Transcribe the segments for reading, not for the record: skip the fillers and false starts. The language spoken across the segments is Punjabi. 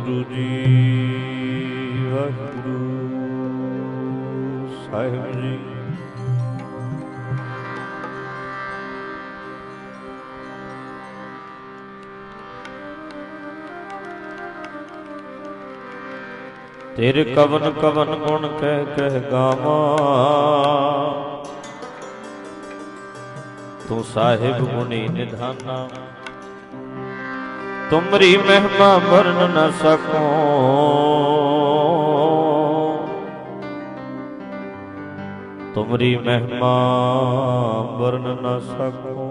ਵਾਹਿਗੁਰੂ ਜੀ, ਵਾਹਿਗੁਰੂ ਸਾਹਿਬ ਜੀ। ਤੇਰੇ ਕਵਨ ਕਵਨ ਗੁਣ ਕਹਿ ਕਹਿ ਗਾਵਾਂ, ਤੂੰ ਸਾਹਿਬ ਗੁਣੀ ਨਿਧਾਨਾ। ਤੁਮਰੀ ਮਹਿਮਾ ਵਰਨ ਨ ਸਕੋ, ਤੁਮਰੀ ਮਹਿਮਾ ਵਰਨ ਨ ਸਕੋ।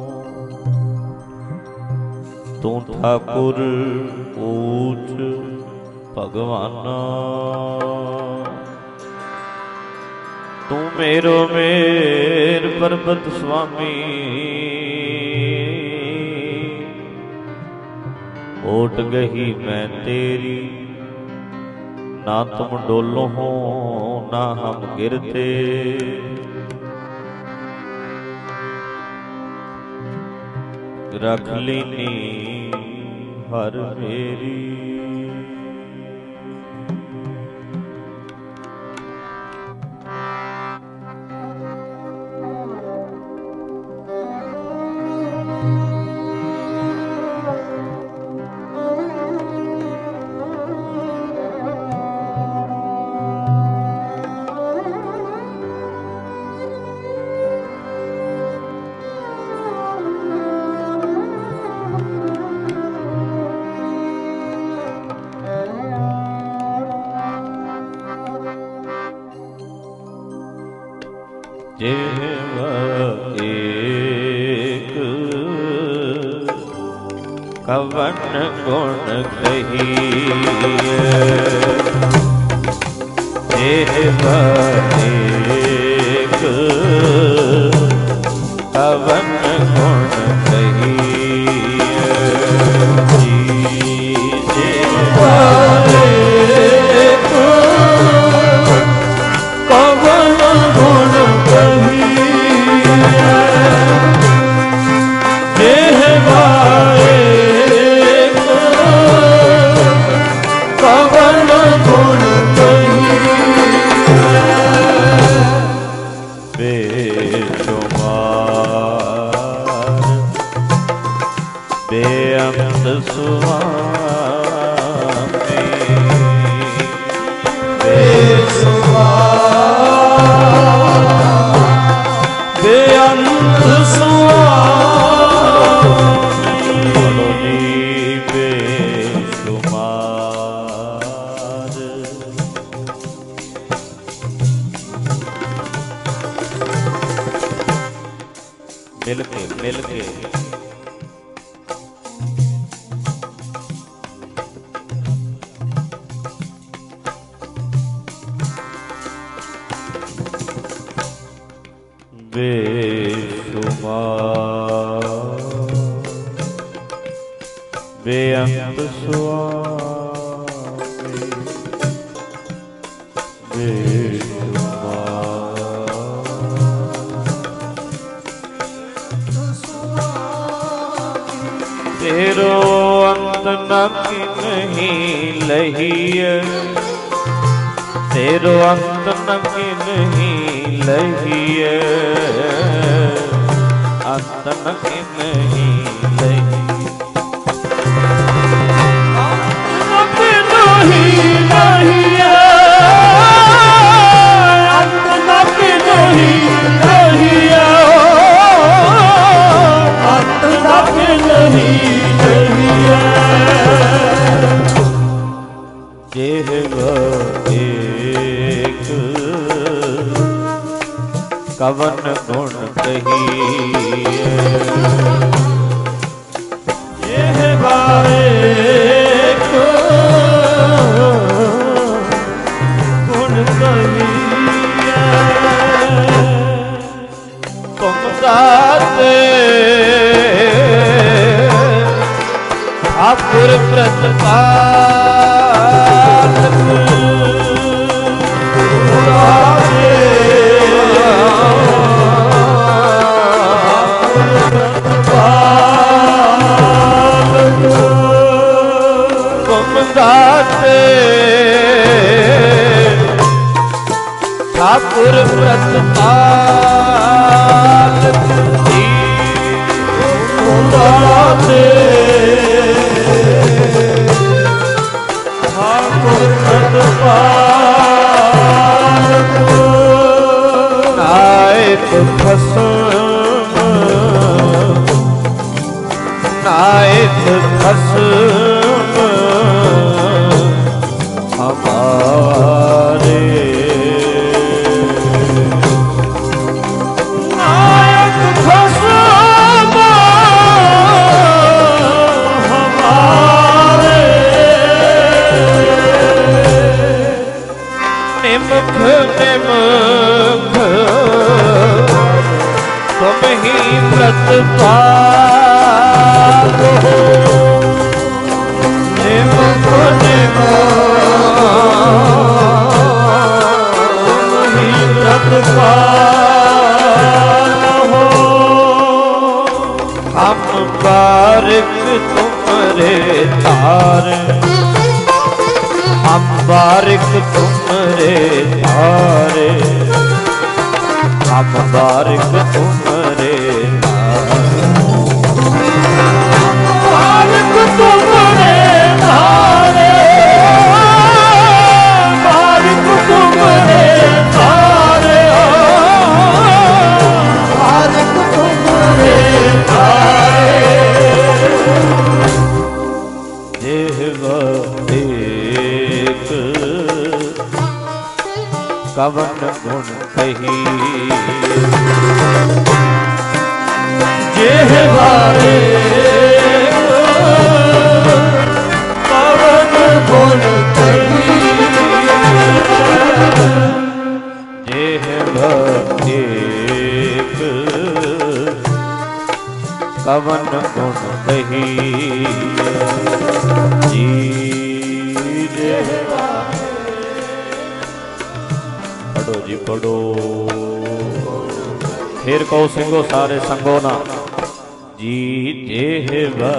ਤੂੰ ਠਾਕੁਰ ਊਚ ਭਗਵਾਨਾ, ਤੂੰ ਮੇਰੋ ਮੇਰ ਪਰਬਤ ਸੁਆਮੀ। ਓਟ ਗਹੀ ਮੈਂ ਤੇਰੀ, ਨਾ ਤੁਮ ਡੋਲੋ ਹੋ ਨਾ ਹਮ ਗਿਰਤੇ। ਰਖ ਲੀਨੀ ਹਰ ਮੇਰੀ, ਕਵਨ ਗੁਣ ਕਹੀਏ, ਦੇਵ ਏਕ ਕਵਨ ਗੁਣ ਕਹੀਏ। ਜੀ ਦੇਵ ਏਕ ਕਵਨ ਗੁਣ ਕਹੀਏ, ਦੇਵ ਬੇਅੰਤ ਸੁਆਮੀ, ਬੇਅੰਤ ਸੁਆਮੀ। ਬੋਲੋ ਜੀ ਬੇਸ਼ੁਮਾਰ, ਮਿਲ ਕੇ ਮਿਲ ਕੇ ਬੇਸ਼ੁਮਾਰ, ਬੇਅੰਤ ਸੁਆਮੀ, ਬੇਸ਼ੁਮਾਰ। ਤੇਰੋ ਅੰਤ ਨ ਨਹੀਂ ਲਹੀਏ, ਤੇਰੋ ਅੰਤ ਨ ਨਹੀਂ ਲਹੀਏ, ਅੰਤ ਨ ਨਹੀਂ ਲਹੀਏ, ਅੰਤ ਨ ਨਹੀਂ ਲਹੀਏ, ਅੰਤ ਨ ਨਹੀਂ ਲਹੀਏ, ਅੰਤ ਨ ਨਹੀਂ ਲਹੀਏ। ਦੇਵ ਏਕ ਕਵਨ ਗੁਣ ਕਹੀਏ, ਇਹ ਏਕ ਗੁਣ ਕਹੀਏ। ਤੁਮ ਦਾਤੇ ਠਾਕੁਰ ਪ੍ਰਤਪਾਲਕ, ਤੁਮ ਦਾ ਪ੍ਰਤਪਾਲਕ ਜੀ ਮੁਰਾਦੇ ਠਾਕੁਰ ਪ੍ਰਤਪਾਲਕ ਨਾਇਕ ਖਸਮ ਨਾਇਕ ਖਸਮ ਹਮਾਰੇ ਨਾਇਕ ਖਸਮ ਹਮਾਰੇ ਨਿਮਖ ਨਿਮਖ ਤੁਮ ਹੀ ਪ੍ਰਤਪਾਲ ਹੋ ਨਿਮਖ ਨਿਮਖ प्रतपाल हो हम बारिक तुम्हारे तार हम बारिक तुम्हारे तारे हम बारिक तुम्हारे बारिक तुम्हारे तारे बारिक तुम्हारे कवन गुण कही जेहवारे कवन गुण कही जेहवारेक कवन गुण कही जी पढ़ो जी पढ़ो फिर कहो सिंगो सारे संगो ना जी जेहवा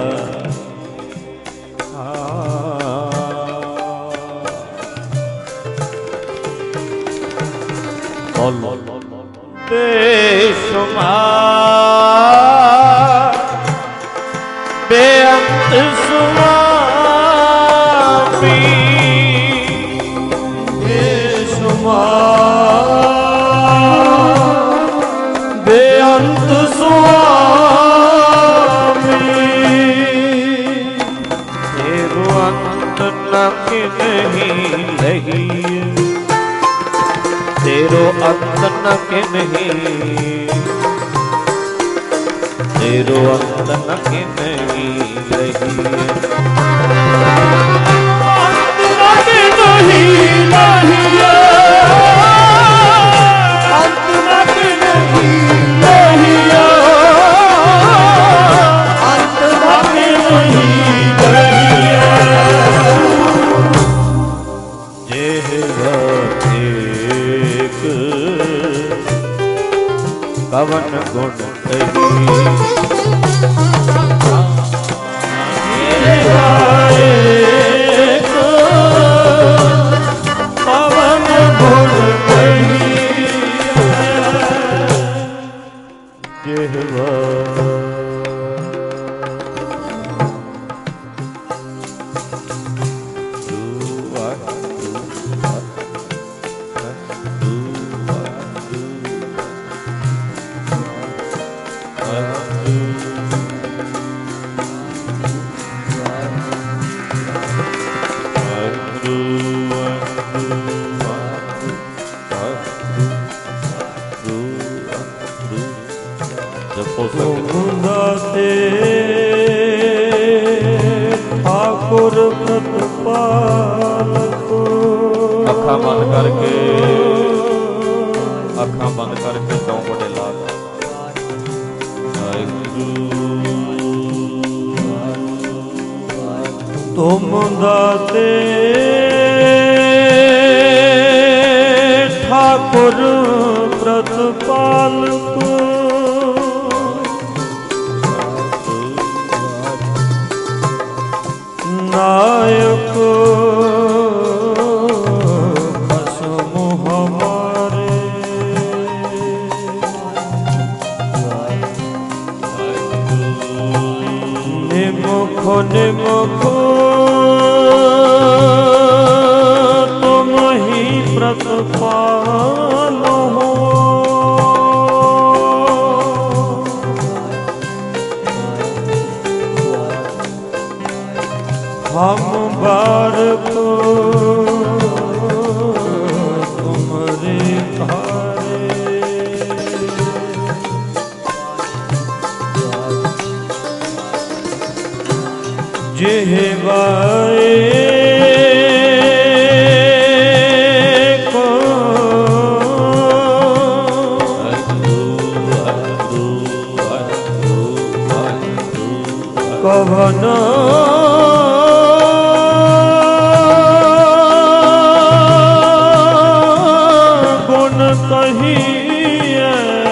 बोलो बेशुमार बेअंत स्वामी बेअंत स्वामी तेरो अंत न नहीं रही तेरो अंत न नहीं तेरो अंत न नहीं रही कवन गुण कही कवन गुण कही जेहवा ठाकुर प्रतपालक अखा बंद करके दो बड़े लाग तुम दाते ठाकुर प्रतपालक नायक खसम हमारे निमुख तुम ही प्रतिपाल हो। हम बारक तुमरे घारे जेहवाए कवन गुण कहिए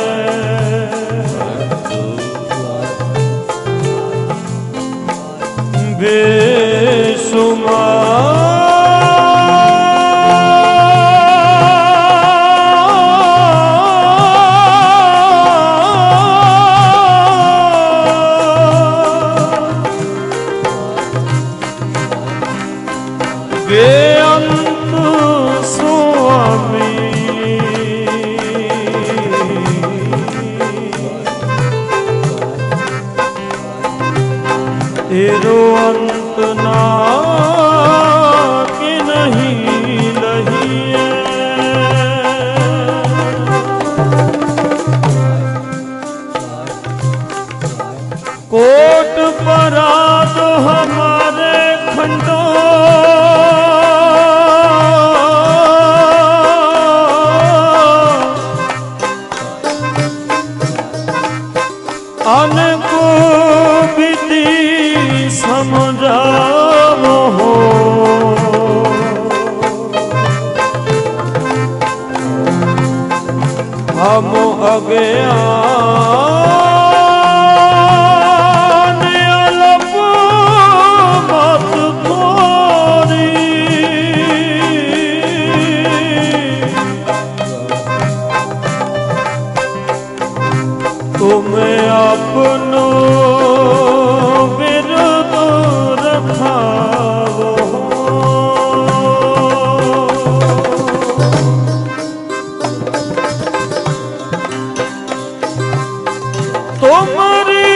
बेअंत स्वामी तेरो अंत ना कि नहीं लहिए। कोट पराध हमारे खंडो अनको विधि समझाओ हो। हम अज्ञान अलप मत थोरी तुम्हें अपनो विरुद्ध रखाओ। तुम्हारी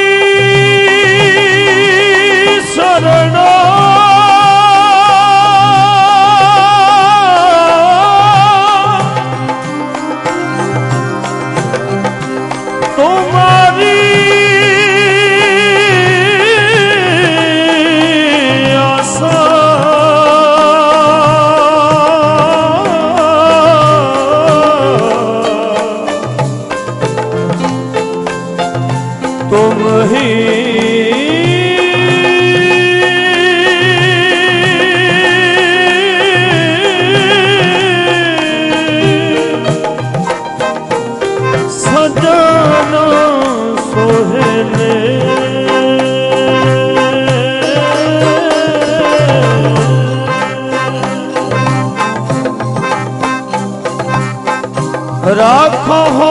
शरण तुम्हारी आशा तुम ही सजन सोहले राखो हो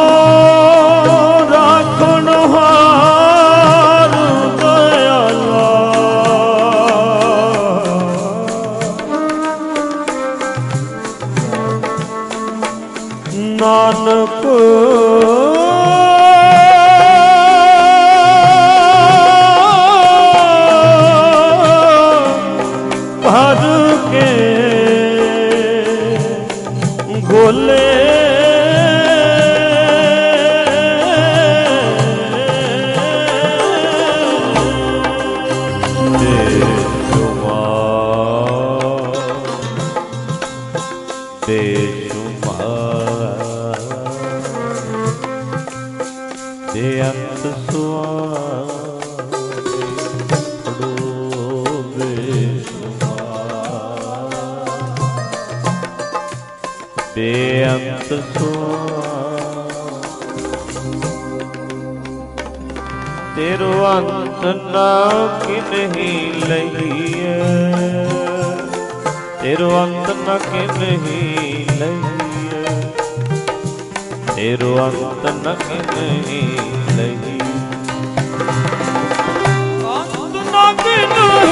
राखन हार दयाला नानक भर के गोले बेअंत स्वामी बेअंत तेरो अंत ना कि नहीं लहिए। तेरो अंत ना कि नहीं लहिए। तेरो अंत न कि नहीं लही। अंत न कि नहीं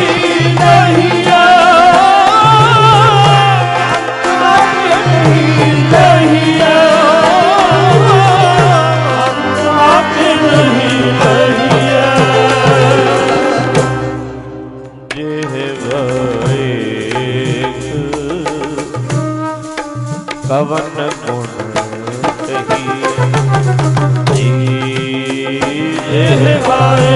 ਕਵਨ ਗੁਣ ਕਹੀ ਇਹ ਵਾਏ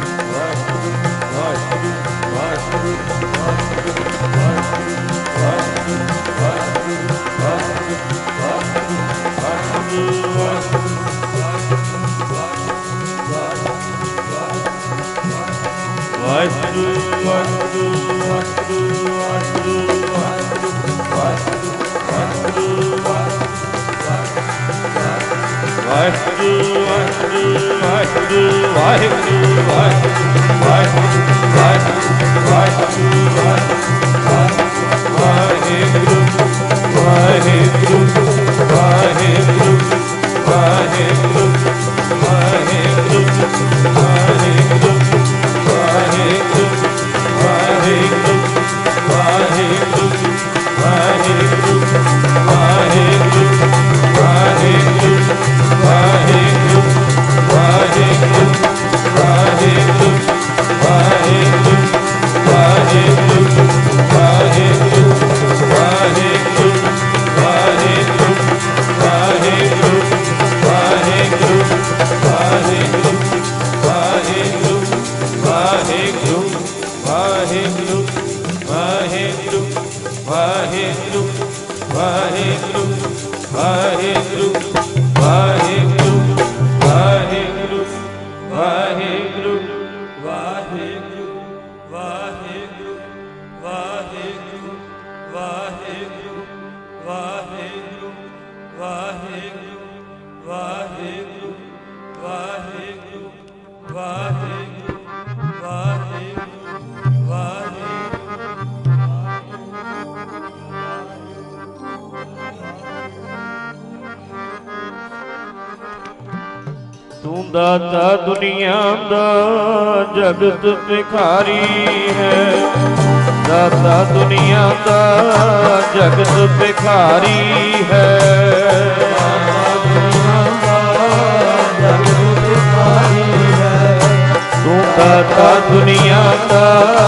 Vai, ਤੂੰ ਦਾਤਾ ਦੁਨੀਆ ਦਾ ਜਗਤ ਭਿਖਾਰੀ ਹੈ, ਦਾਤਾ ਦੁਨੀਆ ਦਾ ਜਗਤ ਭਿਖਾਰੀ ਹੈ, ਦਾਤਾ ਦੁਨੀਆ ਦਾ ਜਗਤ ਭਿਖਾਰੀ ਹੈ, ਤੂੰ ਦਾਤਾ ਦੁਨੀਆ ਦਾ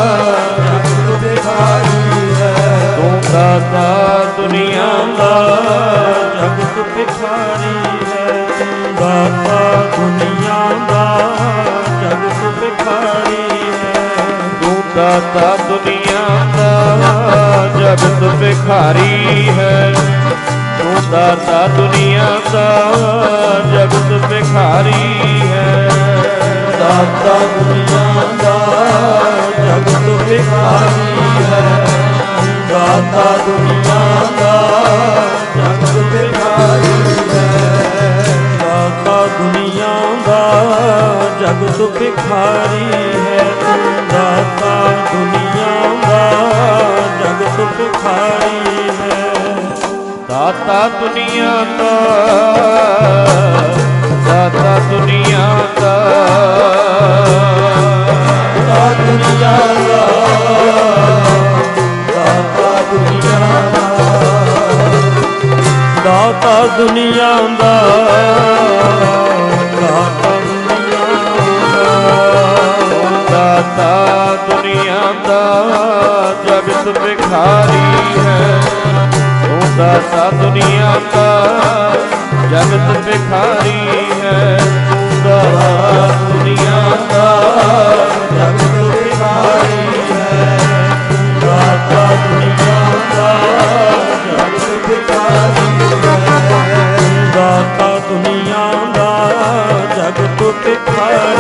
ਜਗਤ ਭਿਖਾਰੀ ਹੈ, ਤੂੰ ਦਾਤਾ ਦੁਨੀਆ ਦਾ ਜਗਤ ਭਿਖਾਰੀ ਹੈ, ਦਾਤਾ ਦੁਨੀਆ ਦਾ ਜਗਤ ਭਿਖਾਰੀ ਹੈ, ਤੂੰ ਦਾਤਾ ਦੁਨੀਆ ਦਾ ਜਗਤ ਭਿਖਾਰੀ ਹੈ, ਤੂੰ ਦਾਤਾ ਦੁਨੀਆ ਦਾ ਜਗਤ ਭਿਖਾਰੀ ਹੈ, ਦਾਤਾ ਦੁਨੀਆ ਦਾ ਜਗਤ ਭਿਖਾਰੀ ਹੈ, ਦਾਤਾ ਦੁਨੀਆ ਦਾ ਜਗਤ ਭਿਖਾਰੀ ਹੈ, ਦਾਤਾ ਦੁਨੀਆ ਦਾ ਜਗਤ ਭਿਖਾਰੀ ਹੈ, ਦਾਤਾ ਦੁਨੀਆ ਦਾ ਜਗਤ ਭਿਖਾਰੀ ਹੈ, ਦਾਤਾ ਦੁਨੀਆ ਦਾ, ਦਾਤਾ ਦੁਨੀਆ ਦਾ, ਦਾਤਾ ਦੁਨੀਆ ਦਾ, ਦਾਤਾ ਦੁਨੀਆ ਦਾ, ਦਾਤਾ ਦੁਨੀਆ ਦਾ, ਦਾਤਾ ਦੁਨੀਆ ਦਾ ਜਗਤ ਭਿਖਾਰੀ ਹੈ, ਤੂੰ ਦਾਤਾ ਦੁਨੀਆ ਦਾ ਜਗਤ ਭਿਖਾਰੀ ਹੈ, ਤੂੰ ਦਾਤਾ ਦੁਨੀਆ ਦਾ ਜਗਤ ਭਿਖਾਰੀ ਹੈ, ਤੂੰ ਦਾਤਾ ਦੁਨੀਆ ਦਾ ਜਗਤ ਭਿਖਾਰੀ ਹੈ, ਦਾਤਾ ਦੁਨੀਆ ਦਾ ਜਗਤ ਭਿਖਾਰੀ